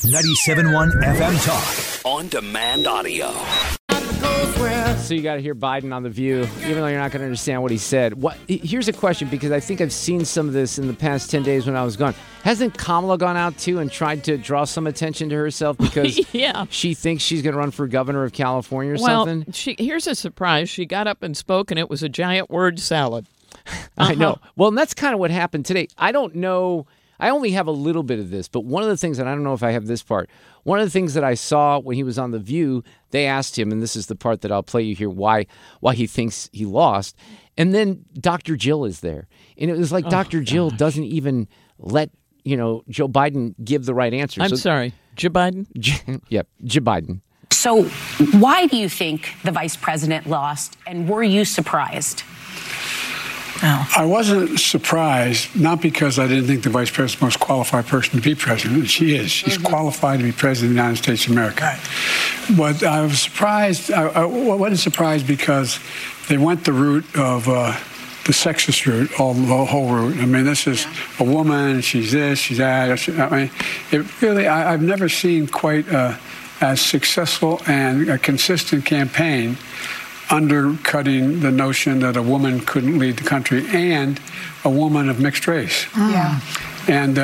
97.1 FM Talk. On demand audio. So you got to hear Biden on The View, even though you're not going to understand what he said. Here's a question, because I think I've seen some of this in the past 10 days when I was gone. Hasn't Kamala gone out, too, and tried to draw some attention to herself because she thinks she's going to run for governor of California or something? Here's a surprise. She got up and spoke, and it was a giant word salad. I know. Well, and that's kind of what happened today. I don't know. I only have a little bit of this, but one of the things, and I don't know if I have this part, one of the things that I saw when he was on The View, they asked him, and this is the part that I'll play you here, why he thinks he lost. And then Dr. Jill is there. And it was like Dr. Jill doesn't even let, Joe Biden give the right answer. I'm sorry, Joe Biden? Yep, Joe Biden. So why do you think the vice president lost, and were you surprised? I wasn't surprised, not because I didn't think the vice president was the most qualified person to be president, and she is. She's qualified to be president of the United States of America. Right. But I was surprised. I wasn't surprised because they went the route of the sexist route, the whole route. I mean, this is a woman, she's this, she's that. I mean, it really, I've never seen quite as successful and a consistent campaign undercutting the notion that a woman couldn't lead the country, and a woman of mixed race. Yeah. And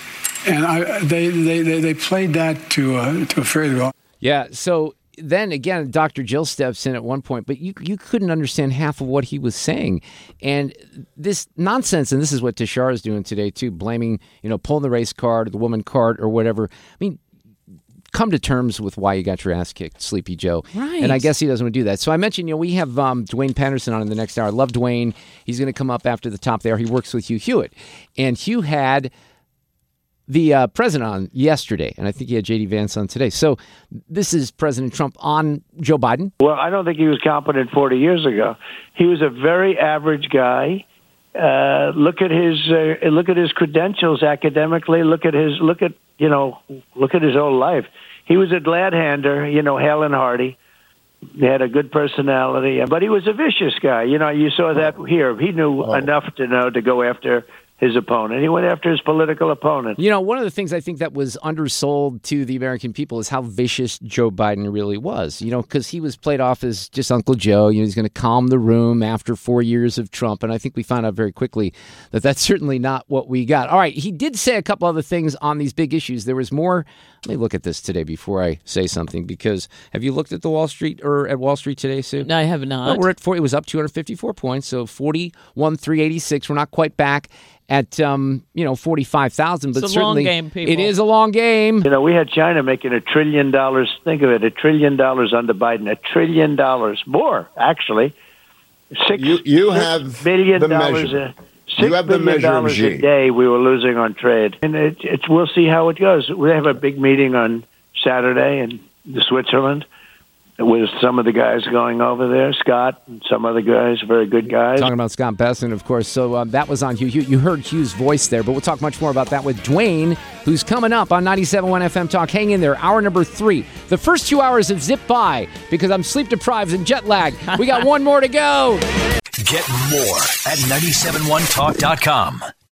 they played that to a fairly well. Yeah. So then again, Dr. Jill steps in at one point, but you couldn't understand half of what he was saying. And this nonsense, and this is what Tashar is doing today too, blaming, pulling the race card or the woman card or whatever. I mean, come to terms with why you got your ass kicked, Sleepy Joe. Right. And I guess he doesn't want to do that. So I mentioned, we have Dwayne Patterson on in the next hour. I love Dwayne. He's going to come up after the top there. He works with Hugh Hewitt. And Hugh had the president on yesterday, and I think he had J.D. Vance on today. So this is President Trump on Joe Biden. Well, I don't think he was competent 40 years ago. He was a very average guy. Look at his credentials academically. Look at his whole life. He was a glad hander, hale and hearty. He had a good personality, but he was a vicious guy. You saw that here. He knew enough to know to go after his opponent. He went after his political opponent. One of the things I think that was undersold to the American people is how vicious Joe Biden really was, because he was played off as just Uncle Joe. He's going to calm the room after 4 years of Trump. And I think we found out very quickly that that's certainly not what we got. All right. He did say a couple other things on these big issues. There was more. Let me look at this today before I say something, because have you looked at Wall Street today, Sue? No, I have not. Well, we're at 40. It was up 254 points. So 41,386. We're not quite back at 45,000, but it's a certainly long game, people. It is a long game. We had China making $1 trillion. Think of it, $1 trillion under Biden, $1 trillion more actually. You have billion the dollars. measure. $6 billion a day we were losing on trade, and we'll see how it goes. We have a big meeting on Saturday in Switzerland with some of the guys going over there, Scott and some other guys, very good guys. Talking about Scott Bessent, of course. So that was on Hugh. You heard Hugh's voice there, but we'll talk much more about that with Dwayne, who's coming up on 97.1 FM Talk. Hang in there. Hour number 3. The first 2 hours have zipped by because I'm sleep deprived and jet lagged. We got one more to go. Get more at 971talk.com.